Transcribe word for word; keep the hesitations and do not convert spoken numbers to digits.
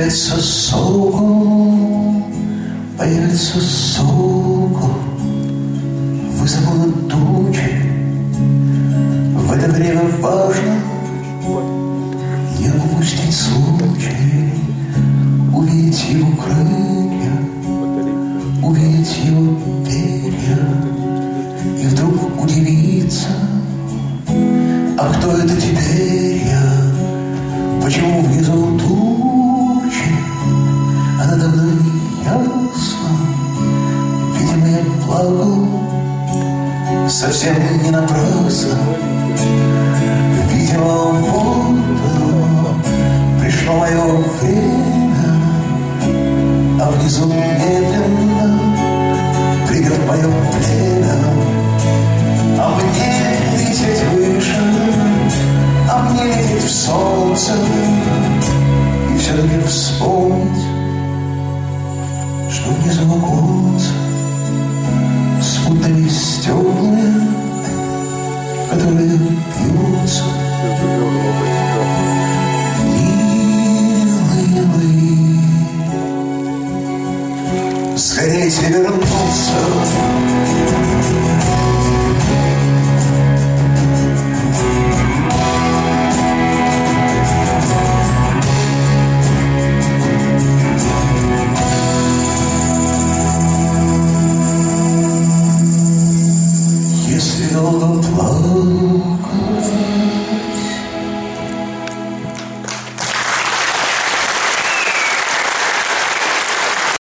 Появится сокол, появится сокол, высоко над тучей. В это время важно не упустить случай, увидеть его крылья, увидеть его перья и вдруг удивиться, а кто это теперь я? Почему внизу тучи, а надо мной ясно? Видимо, я плакал совсем не напрасно. Видимо, вот оно, пришло мое время, а внизу медленно придет мое племя. А мне лететь выше, а мне лететь в солнце, и все-таки вспомнить, что внизу